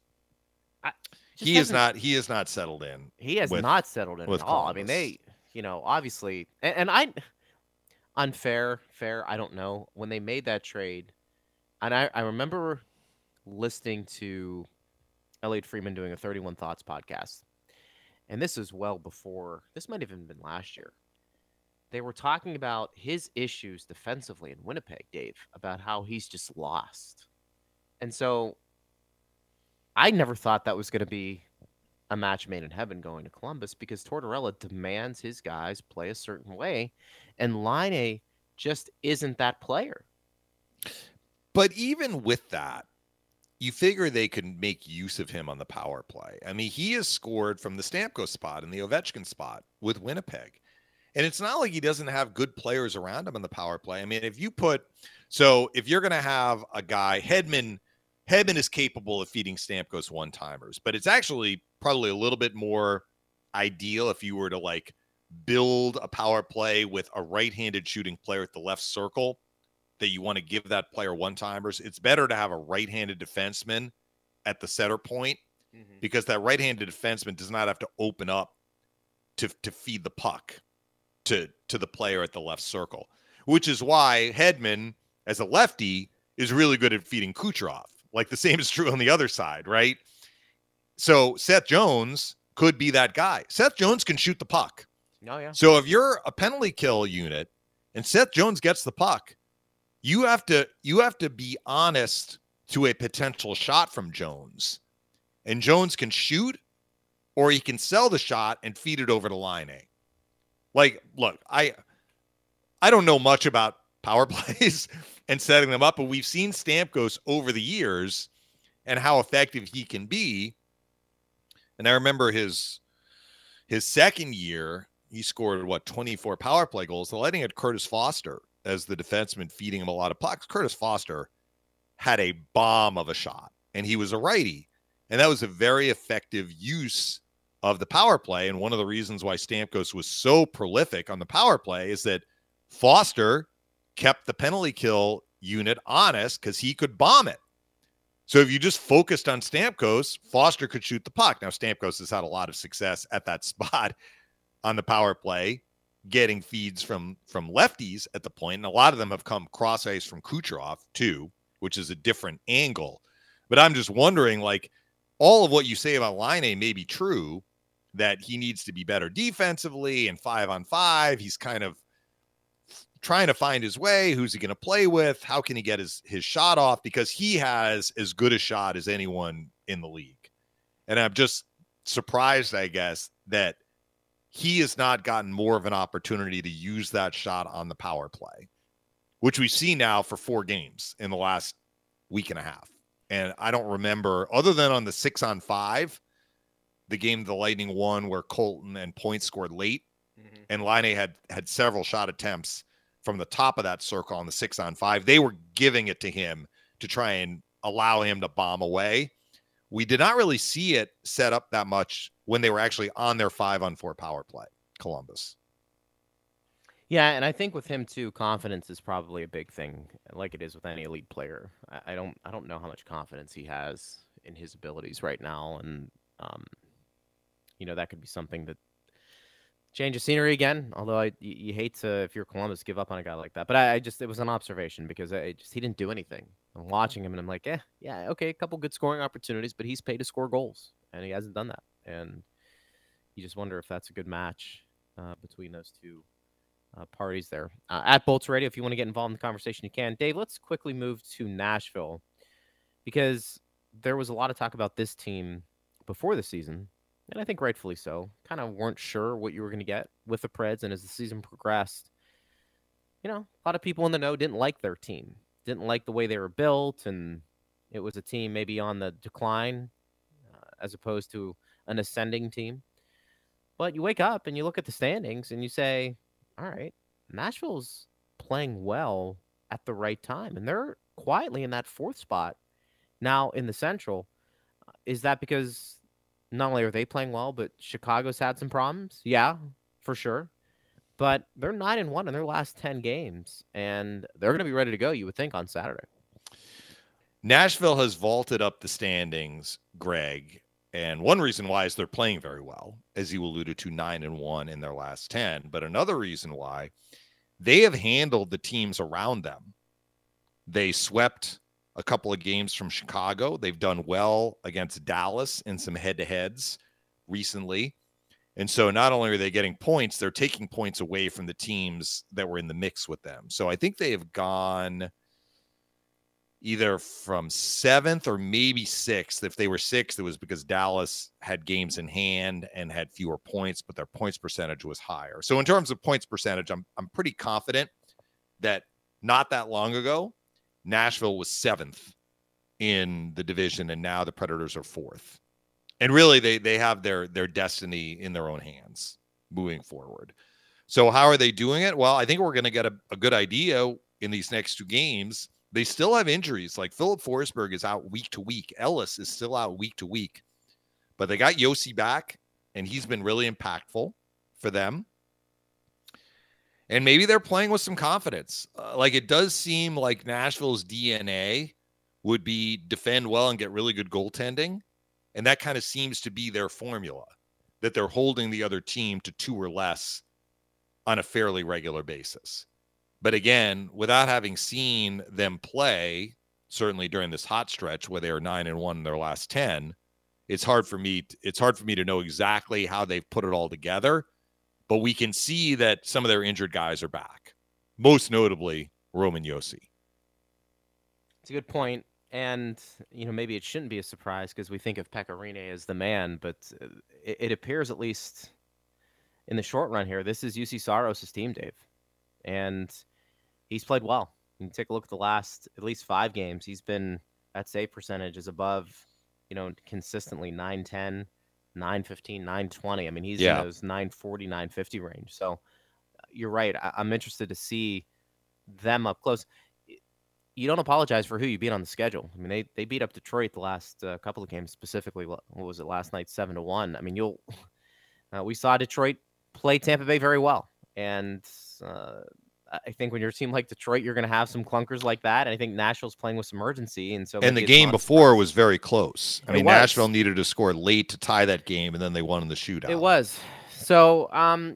he is not settled in. He has not settled in at all. Columbus. I mean, they, obviously, and I, unfair, fair. I don't know when they made that trade, and I remember listening to Elliot Friedman doing a 31 Thoughts podcast, and this is well before. This might have even been last year. They were talking about his issues defensively in Winnipeg, Dave, about how he's just lost. And so I never thought that was going to be a match made in heaven going to Columbus, because Tortorella demands his guys play a certain way, and Laine just isn't that player. But even with that, you figure they could make use of him on the power play. I mean, he has scored from the Stamkos spot and the Ovechkin spot with Winnipeg. And it's not like he doesn't have good players around him on the power play. I mean, if you're going to have a guy, Hedman is capable of feeding Stamkos one-timers, but it's actually probably a little bit more ideal if you were to, like, build a power play with a right-handed shooting player at the left circle that you want to give that player one-timers. It's better to have a right-handed defenseman at the center point, because that right-handed defenseman does not have to open up to feed the puck to the player at the left circle, which is why Hedman, as a lefty, is really good at feeding Kucherov. Like, the same is true on the other side, right? So Seth Jones could be that guy. Seth Jones can shoot the puck. Oh, yeah. So if you're a penalty kill unit and Seth Jones gets the puck, you have to be honest to a potential shot from Jones. And Jones can shoot, or he can sell the shot and feed it over to Laine. Like, look, I don't know much about power plays and setting them up, but we've seen Stamkos over the years and how effective he can be. And I remember his second year, he scored 24 power play goals. The Lightning had Curtis Foster as the defenseman feeding him a lot of pucks. Curtis Foster had a bomb of a shot, and he was a righty. And that was a very effective use of the power play. And one of the reasons why Stamkos was so prolific on the power play is that Foster kept the penalty kill unit honest, because he could bomb it. So if you just focused on Stamkos, Foster could shoot the puck. Now, Stamkos has had a lot of success at that spot on the power play, getting feeds from lefties at the point. And a lot of them have come cross ice from Kucherov too, which is a different angle. But I'm just wondering, like, all of what you say about Laine may be true, that he needs to be better defensively and 5-on-5. He's kind of trying to find his way. Who's he going to play with? How can he get his shot off? Because he has as good a shot as anyone in the league. And I'm just surprised, I guess, that he has not gotten more of an opportunity to use that shot on the power play, which we've seen now for 4 games in the last week and a half. And I don't remember, other than on the 6-on-5, the game the Lightning won where Colton and Point scored late, and Laine had several shot attempts from the top of that circle on the 6-on-5. They were giving it to him to try and allow him to bomb away. We did not really see it set up that much when they were actually on their 5-on-4 power play, Columbus. Yeah, and I think with him too, confidence is probably a big thing, like it is with any elite player. I don't know how much confidence he has in his abilities right now, and that could be something that changes scenery again. Although you hate to, if you're Columbus, give up on a guy like that. But it was an observation because he didn't do anything. I'm watching him and I'm like, yeah, okay, a couple good scoring opportunities, but he's paid to score goals, and he hasn't done that. And you just wonder if that's a good match between those two parties there. At Bolts Radio, if you want to get involved in the conversation, you can. Dave, let's quickly move to Nashville because there was a lot of talk about this team before the season, and I think rightfully so. Kind of weren't sure what you were going to get with the Preds, and as the season progressed, a lot of people in the know didn't like their team, didn't like the way they were built, and it was a team maybe on the decline as opposed to an ascending team. But you wake up and you look at the standings and you say, all right, Nashville's playing well at the right time, and they're quietly in that 4th spot now in the Central. Is that because not only are they playing well, but Chicago's had some problems? Yeah, for sure. But they're 9-1 in their last 10 games, and they're going to be ready to go, you would think, on Saturday. Nashville has vaulted up the standings, Greg, and one reason why is they're playing very well, as you alluded to, 9-1 in their last 10. But another reason why, they have handled the teams around them. They swept a couple of games from Chicago. They've done well against Dallas in some head-to-heads recently. And so not only are they getting points, they're taking points away from the teams that were in the mix with them. So I think they have gone either from 7th or maybe 6th. If they were 6th, it was because Dallas had games in hand and had fewer points, but their points percentage was higher. So in terms of points percentage, I'm pretty confident that not that long ago, Nashville was 7th in the division, and now the Predators are 4th. And really, they have their destiny in their own hands moving forward. So how are they doing it? Well, I think we're going to get a good idea in these next 2 games. They still have injuries. Like Philip Forsberg is out week to week. Ellis is still out week to week. But they got Josi back, and he's been really impactful for them. And maybe they're playing with some confidence. Like it does seem like Nashville's DNA would be defend well and get really good goaltending. And that kind of seems to be their formula, that they're holding the other team to 2 or less on a fairly regular basis. But again, without having seen them play, certainly during this hot stretch where they are 9-1 in their last 10, it's hard for me to know exactly how they've put it all together. But we can see that some of their injured guys are back, most notably Roman Josi. It's a good point. And, maybe it shouldn't be a surprise because we think of Pekka Rinne as the man, but it appears, at least in the short run here, this is Juuse Saros' team, Dave. And he's played well. You can take a look at the last at least 5 games. He's been, that save percentage is above, consistently 910, 915, 920. I mean, he's in those 940, 950 range. So you're right. I'm interested to see them up close. You don't apologize for who you beat on the schedule. I mean, they beat up Detroit the last couple of games, specifically, what was it, last night, 7-1. I mean, we saw Detroit play Tampa Bay very well. And I think when you're a team like Detroit, you're going to have some clunkers like that. And I think Nashville's playing with some urgency. And the game before was very close. I mean, Nashville needed to score late to tie that game, and then they won in the shootout. It was. So,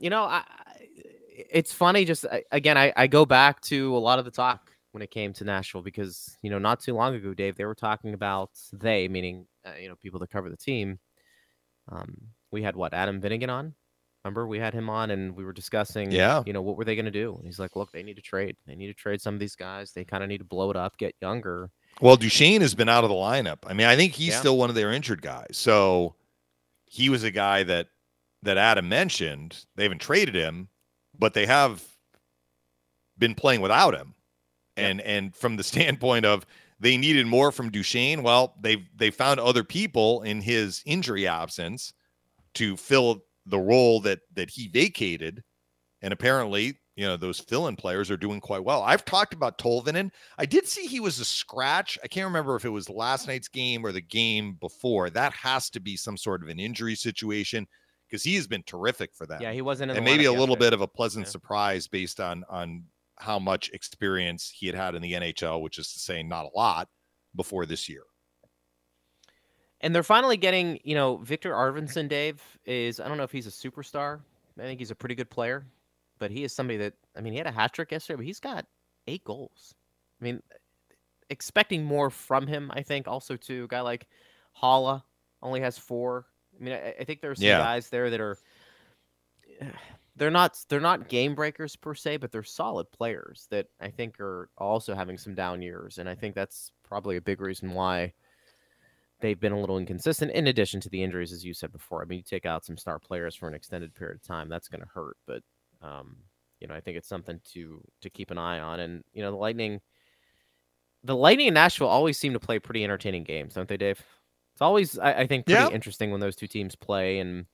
it's funny. Just, again, I go back to a lot of the talk when it came to Nashville because, not too long ago, Dave, they were talking about meaning, people that cover the team. We had Adam Vinnigan on. Remember, we had him on and we were discussing, what were they going to do? And he's like, look, they need to trade. They need to trade some of these guys. They kind of need to blow it up, get younger. Well, Duchesne has been out of the lineup. I mean, I think he's still one of their injured guys. So he was a guy that Adam mentioned. They haven't traded him, but they have been playing without him. And from the standpoint of they needed more from Duchesne, well, they found other people in his injury absence to fill the role that he vacated. And apparently, those fill-in players are doing quite well. I've talked about Tolvanen. I did see he was a scratch. I can't remember if it was last night's game or the game before. That has to be some sort of an injury situation because he has been terrific for them. Yeah, he wasn't in and the maybe a lineup little yesterday. bit of a pleasant surprise based on how much experience he had in the NHL, which is to say not a lot before this year. And they're finally getting, Victor Arvidsson, Dave, I don't know if he's a superstar. I think he's a pretty good player. But he is somebody that, he had a hat trick yesterday, but he's got 8 goals. Expecting more from him, I think, also too. A guy like Haula only has 4. I think there are some guys there that are, they're not game breakers per se, but they're solid players that I think are also having some down years. And I think that's probably a big reason why they've been a little inconsistent, in addition to the injuries, as you said before. You take out some star players for an extended period of time, that's going to hurt. But I think it's something to keep an eye on. And, the Lightning in Nashville always seem to play pretty entertaining games, don't they, Dave? It's always, I think, pretty interesting when those two teams play, and,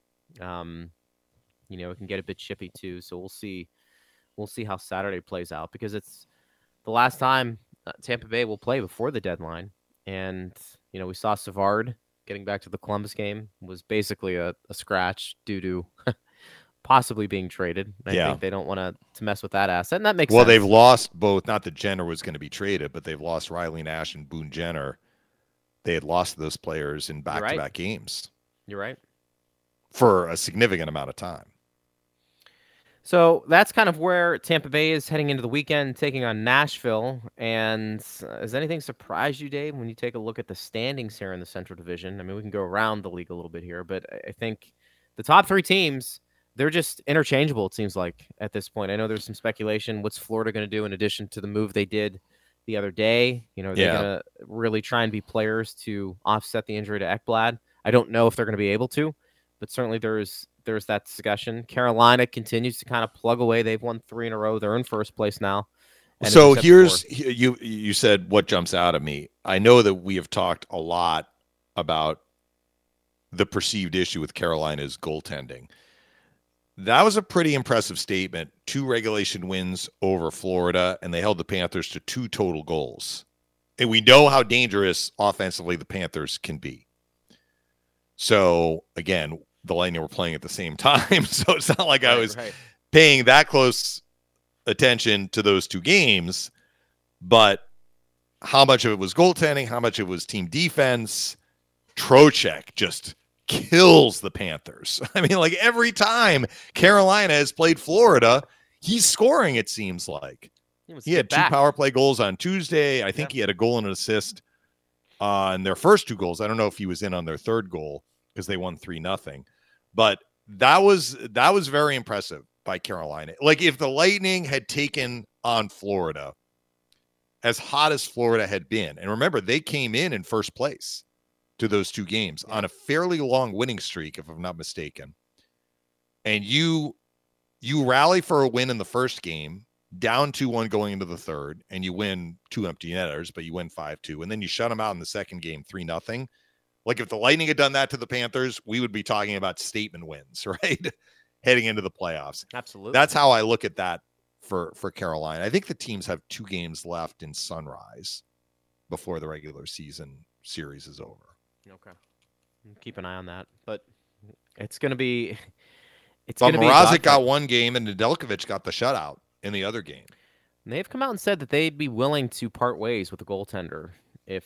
it can get a bit chippy too. So we'll see how Saturday plays out, because it's the last time Tampa Bay will play before the deadline. And, we saw Savard getting back to the Columbus game was basically a scratch due to possibly being traded. I think they don't want to mess with that asset, and that makes sense. Well, they've lost both. Not that Jenner was going to be traded, but they've lost Riley Nash and Boone Jenner. They had lost those players in back-to-back games. You're right. For a significant amount of time. So that's kind of where Tampa Bay is heading into the weekend, taking on Nashville. And has anything surprised you, Dave, when you take a look at the standings here in the Central Division? We can go around the league a little bit here, but I think the top 3 teams, they're just interchangeable, it seems like, at this point. I know there's some speculation. What's Florida going to do in addition to the move they did the other day? They're going to really try and be players to offset the injury to Ekblad. I don't know if they're going to be able to, but certainly there's that discussion. Carolina continues to kind of plug away. They've won 3 in a row. They're in first place now. And so here's you said what jumps out at me. I know that we have talked a lot about the perceived issue with Carolina's goaltending. That was a pretty impressive statement. 2 regulation wins over Florida, and they held the Panthers to 2 total goals. And we know how dangerous offensively the Panthers can be. So, again, the Lightning were playing at the same time, so it's not like I was paying that close attention to those 2 games. But how much of it was goaltending, how much of it was team defense, Trocheck just kills the Panthers. Every time Carolina has played Florida, he's scoring, it seems like. He had 2 power play goals on Tuesday. I think he had a goal and an assist on their first 2 goals. I don't know if he was in on their third goal because they won 3-0. But that was very impressive by Carolina. If the Lightning had taken on Florida, as hot as Florida had been, and remember, they came in first place to those 2 games on a fairly long winning streak, if I'm not mistaken. And you rally for a win in the first game, down 2-1 going into the third, and you win 2 empty netters, but you win 5-2, and then you shut them out in the second game 3-0. If the Lightning had done that to the Panthers, we would be talking about statement wins, right? Heading into the playoffs. Absolutely. That's how I look at that for Carolina. I think the teams have 2 games left in Sunrise before the regular season series is over. Okay. Keep an eye on that. But it's going to be... Mrazek got 1 game, and Nedeljkovic got the shutout in the other game. And they've come out and said that they'd be willing to part ways with the goaltender if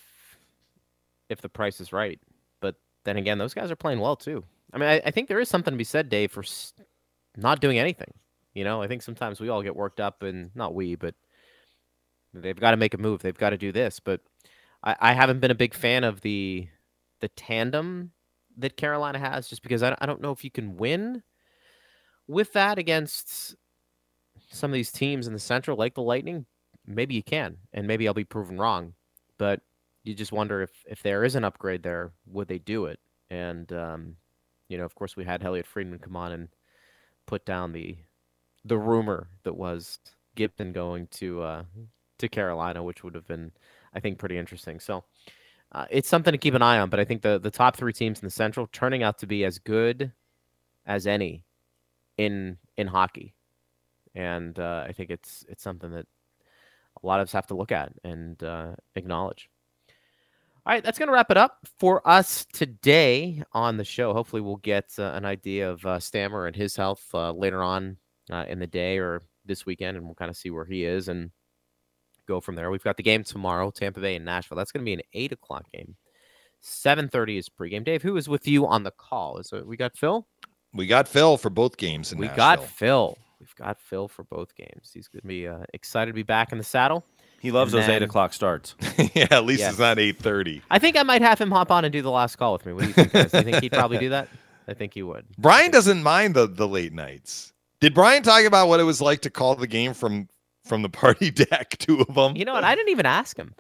the price is right. But then again, those guys are playing well too. I think there is something to be said, Dave, for not doing anything. I think sometimes we all get worked up, and not we, but they've got to make a move. They've got to do this. But I haven't been a big fan of the tandem that Carolina has, just because I don't know if you can win with that against some of these teams in the Central, like the Lightning. Maybe you can, and maybe I'll be proven wrong. But you just wonder if there is an upgrade there, would they do it? And, of course, we had Elliot Friedman come on and put down the rumor that was Gibson going to Carolina, which would have been, I think, pretty interesting. So it's something to keep an eye on. But I think the top 3 teams in the Central turning out to be as good as any in hockey, and I think it's something that a lot of us have to look at and acknowledge. All right, that's going to wrap it up for us today on the show. Hopefully we'll get an idea of Stammer and his health later on in the day or this weekend, and we'll kind of see where he is and go from there. We've got the game tomorrow, Tampa Bay and Nashville. That's going to be an 8 o'clock game. 7:30 is pregame. Dave, who is with you on the call? We got Phil? We got Phil for both games in Nashville. Got Phil. We've got Phil for both games. He's going to be excited to be back in the saddle. He loves those 8 o'clock starts. Yeah, at least it's not 8:30. I think I might have him hop on and do the last call with me. What do you think, guys? Do you think he'd probably do that? I think he would. Brian doesn't mind the late nights. Did Brian talk about what it was like to call the game from the party deck, 2 of them? You know what? I didn't even ask him.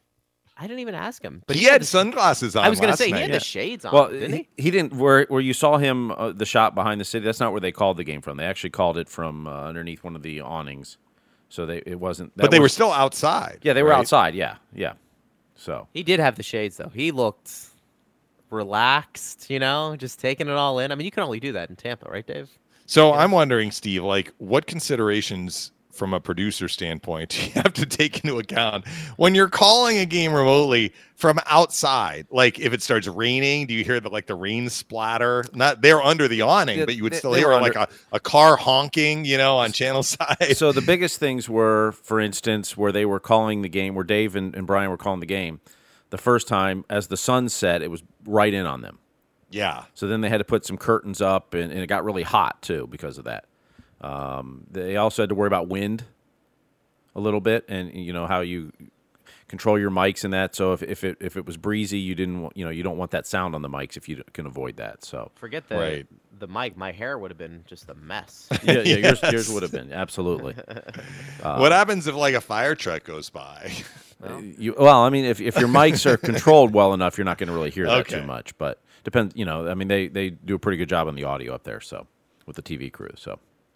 But he had sunglasses on. I was going to say, night. he had the shades on, well, didn't he? He didn't. Where you saw him, the shot behind the city, that's not where they called the game from. They actually called it from underneath one of the awnings. So it wasn't. But they were still outside. Yeah, they were right? outside. Yeah. So he did have the shades, though. He looked relaxed, just taking it all in. I mean, you can only do that in Tampa, right, Dave? So I'm wondering, Steve, what considerations from a producer standpoint do you have to take into account when you're calling a game remotely from outside? Like if it starts raining, do you hear the rain splatter? Not they're under the awning, but you would still hear a car honking, on channel side. So the biggest things were, for instance, where they were calling the game, where Dave and Brian were calling the game, the first time as the sun set, it was right in on them. Yeah. So then they had to put some curtains up, and it got really hot too because of that. They also had to worry about wind a little bit, and how you control your mics and that. So if it was breezy, you don't want that sound on the mics if you can avoid that. So forget the mic. My hair would have been just a mess. Yeah, yours would have been absolutely. What happens if a fire truck goes by? Well, I mean, if your mics are controlled well enough, you're not going to really hear that too much. But depends. I mean, they do a pretty good job on the audio up there. So with the TV crew, so.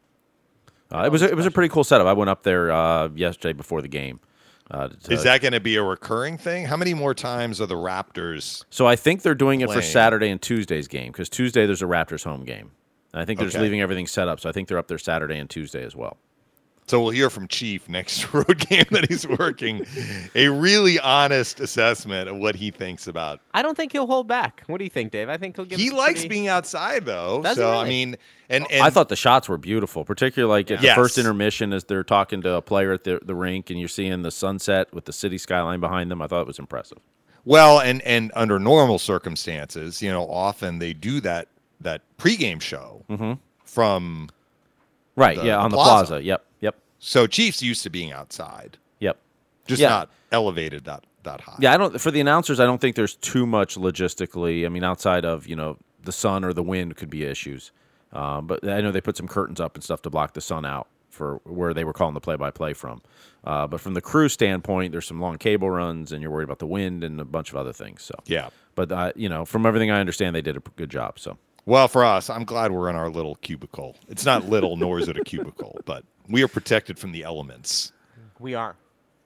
It was a pretty cool setup. I went up there yesterday before the game. Is that going to be a recurring thing? How many more times are the Raptors? So I think they're doing it for Saturday and Tuesday's game because Tuesday there's a Raptors home game. And I think they're just leaving everything set up. So I think they're up there Saturday and Tuesday as well. So we'll hear from Chief next road game that he's working a really honest assessment of what he thinks about. I don't think he'll hold back. What do you think, Dave? I think he'll give. He likes being outside though. Does he really? I mean, and I thought the shots were beautiful, particularly at the first intermission as they're talking to a player at the rink, and you're seeing the sunset with the city skyline behind them. I thought it was impressive. Well, and under normal circumstances, often they do that pregame show from on the plaza. Yep. So Chiefs used to being outside. Yep. Just not elevated that high. Yeah, for the announcers, I don't think there's too much logistically. I mean, outside of, the sun or the wind could be issues. But I know they put some curtains up and stuff to block the sun out for where they were calling the play-by-play from. But from the crew standpoint, there's some long cable runs, and you're worried about the wind and a bunch of other things. So yeah. But, from everything I understand, they did a good job. So. Well, for us, I'm glad we're in our little cubicle. It's not little, nor is it a cubicle, but we are protected from the elements. We are,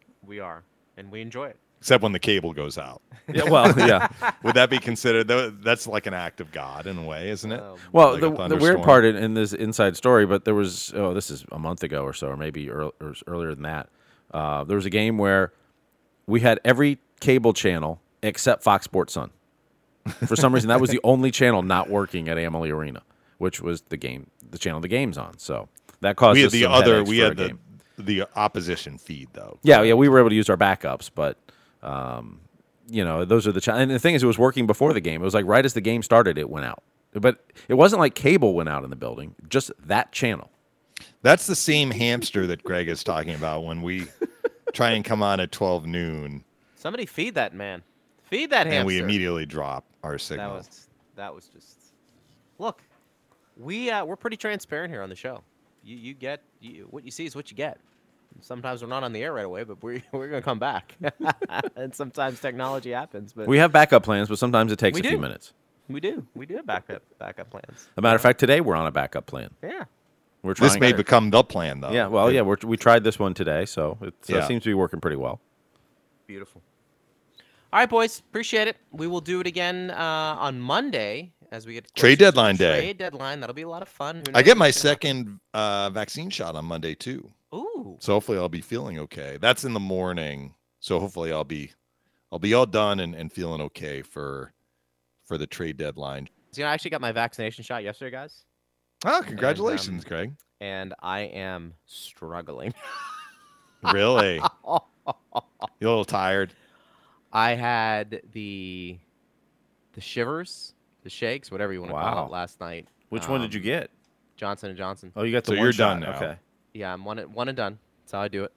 and we enjoy it. Except when the cable goes out. Yeah, well, yeah. Would that be considered? That's like an act of God in a way, isn't it? Well, the weird part in this inside story, but there was this is a month ago or so, or maybe earlier than that. There was a game where we had every cable channel except Fox Sports Sun. For some reason, that was the only channel not working at Amalie Arena, which was the channel the game's on. So that caused we had us some headaches we for had a game. the opposition feed though. Yeah, we were able to use our backups, but those are the and the thing is, it was working before the game. It was like right as the game started, it went out. But it wasn't like cable went out in the building; just that channel. That's the same hamster that Greg is talking about when we try and come on at 12 noon. Somebody feed that man. Feed that hamster. And we immediately drop our signal. That was just. Look, we're pretty transparent here on the show. You get what you see is what you get. Sometimes we're not on the air right away, but we're going to come back. And sometimes technology happens. But we have backup plans, but sometimes it takes a few minutes. We do have backup plans. As a matter of fact, today we're on a backup plan. Yeah. We're trying. This may become the plan, though. Yeah. Well, yeah. We tried this one today, so it seems to be working pretty well. Beautiful. All right, boys. Appreciate it. We will do it again on Monday as we get trade deadline day. Trade deadline. That'll be a lot of fun. I get my second vaccine shot on Monday too. Ooh. So hopefully I'll be feeling okay. That's in the morning. So hopefully I'll be all done and feeling okay for the trade deadline. So, I actually got my vaccination shot yesterday, guys. Oh, congratulations, Greg. And I am struggling. Really? You're a little tired? I had the shivers, the shakes, whatever you want to call it, last night. Which one did you get? Johnson & Johnson. Oh, you got the so one you're shot. done now. Okay. Yeah, I'm one and done. That's how I do it.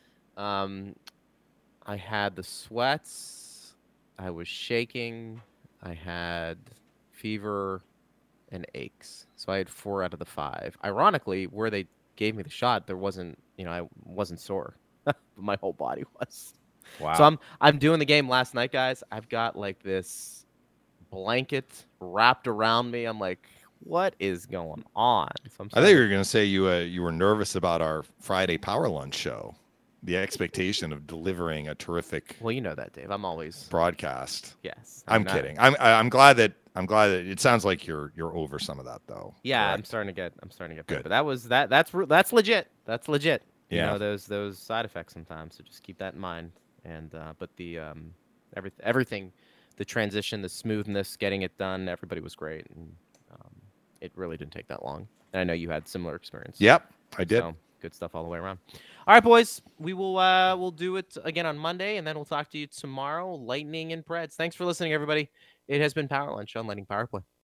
I had the sweats. I was shaking. I had fever and aches. So I had 4 out of the 5. Ironically, where they gave me the shot, there wasn't, I wasn't sore. But my whole body was. Wow. So I'm doing the game last night, guys. I've got like this blanket wrapped around me. I'm like, what is going on? So I thought you were going to say you were nervous about our Friday Power Lunch show. The expectation of delivering a terrific. Well, you know that, Dave. I'm always broadcast. Yes. I'm kidding. I'm glad that it sounds like you're over some of that though. Yeah, correct? I'm starting to get good. But that's legit. That's legit. Yeah. Those side effects sometimes. So just keep that in mind. And but the everything, the transition, the smoothness, getting it done, everybody was great, and it really didn't take that long. And I know you had similar experience. Yep, I did. So, good stuff all the way around. All right, boys, we will we'll do it again on Monday, and then we'll talk to you tomorrow. Lightning and Preds. Thanks for listening, everybody. It has been Power Lunch on Lightning Power Play.